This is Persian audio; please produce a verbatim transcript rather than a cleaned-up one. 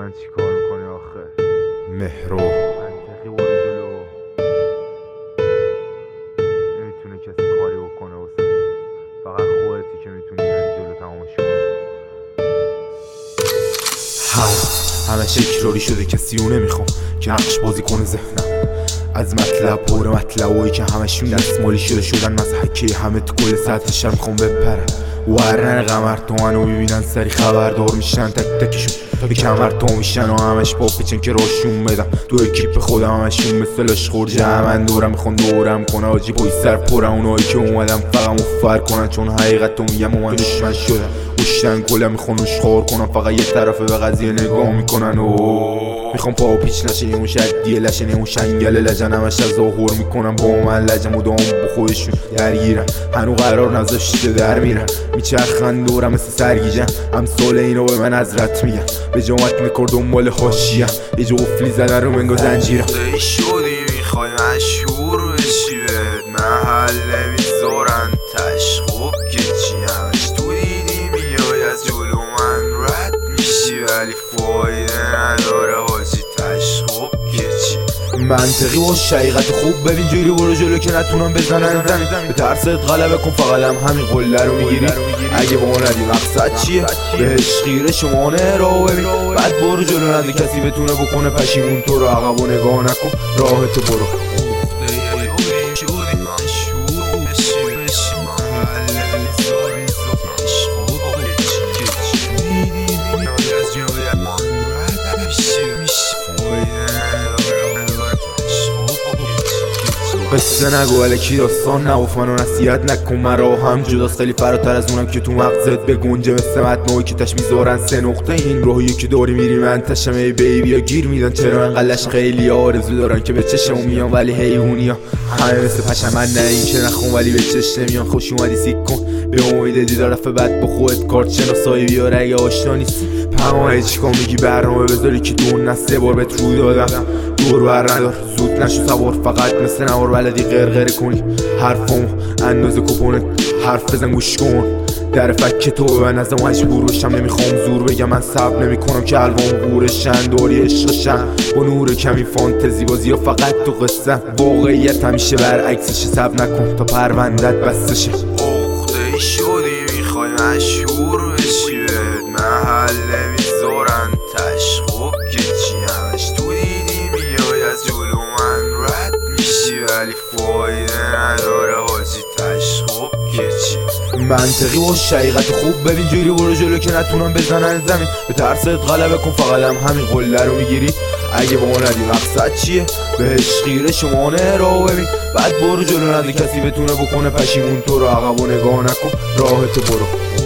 من چی کار میکنی آخه؟ مهرو منطقی برو جلو، نمیتونه کسی کاری بکنه واسه فقط خودتی که میتونی بری جلو تمامش کنی. همه تکراری شده کسی رو نمیخوام که نقش بازی کنه ذهنم از مطلب پر مطلبایی که همشون دستمالی شده شدن مضحکه همه تو کل سطح شهر میخوام بپرن ورنن قمر تو منو ببینن سری خبردار میشن تک تکشون به کمر تو میشن و همش با پیچن که راشون بدم تو اکیپ خودم همشون مثل اشخور جمعن دورم میخوان دورم کنه آجی پای سر پرم اونایی که اومدم فقط مفر کنن چون حقیقت تو میگم و من دشمن شدم گشتن کلم میخوان اشخار کنم فقط یه طرفه به قضیه نگاه میکنن و میخوام پا پیچ نشه اون شدیه لشنه اون شنگل لجن همش از ظاهر میکنم با من لجم و دام با خودشون درگیرن هنو قرار نذاشته در میرن میچرخن دورم مثل سرگیجن همسال اینو به من حضرت میگن به جامت میکرد دنبال حاشیه یه جو قفلی زدن رو منگا زنجیرم خدایی شدی میخوای مشهور بشی بهت محل نمیذارن تش خوب که چی همش تو دیدی میای از جلو من رد میشی ولی فایده نداره حاجی تش خوب که چی منطقی و شقیقت خوب ببین جوری برو جلو که نتونم بزنن زمین به ترست غلبه کن فقط هم همین قله رو میگیری اگه با ندی مقصد چیه بهش خیره شمانه رو ببین بعد برو جلو نده کسی بتونه بکنه پشیمون تو رو عقب و نگاه نکن راهتو برو قصه نگو الکی داستان نباف منو نصیحت نکن مرا هم جداست خیلی فراتر از اونم که تو مغزت بگنجه مثل متنایی که تش میذارن سه نقطه این راهی که داری میری من تشم ای بیبی ها گیر میدن چرا انقلش خیلی آرزو دارن که به چشمون میان ولی حیوونی ها همه مثل پشمن نه این که نخون ولی به چشم نمیان خوش اومدی سیک کن به امید دیدار رفت بعد با خودت کارت شناسایی بیار اگه آشنا نیستی پماه چیکار میگی برنامه بذاری که دون نه سه بار بهت روی دادم دور بر ندار زود نشو سوار فقط مثل نوار بلدی غرغره کنی حرفمو اندازه کپونت حرف بزن گوش کن در فک تو به من از مجبور بشم نمیخوام زور بگم من صبر نمیکنم که الوان بورشن داری عشقشن با نور کمی فانتزی بازی یا فقط تو قصه واقعیت همیشه برعکسش صبر نکن تا پروندت بسته عقده شدی میخوای مشهور بشی بهت محل نمیذارن تش خوب که چی همش تو دیدی میای از جلو من رد میشی ولی فایده نداره حاجی تش خوب که چی منطقی و شقیقت خوب ببین جوری برو جلو که نتونم بزنن زمین به ترست غلبه کن فقط هم همین قله رو میگیری اگه با ندی مقصد چیه بهش خیره شمانه رو ببین بعد برو جلو نده کسی بتونه بکنه پشیمون تو رو عقب و نگاه نکن راهتو برو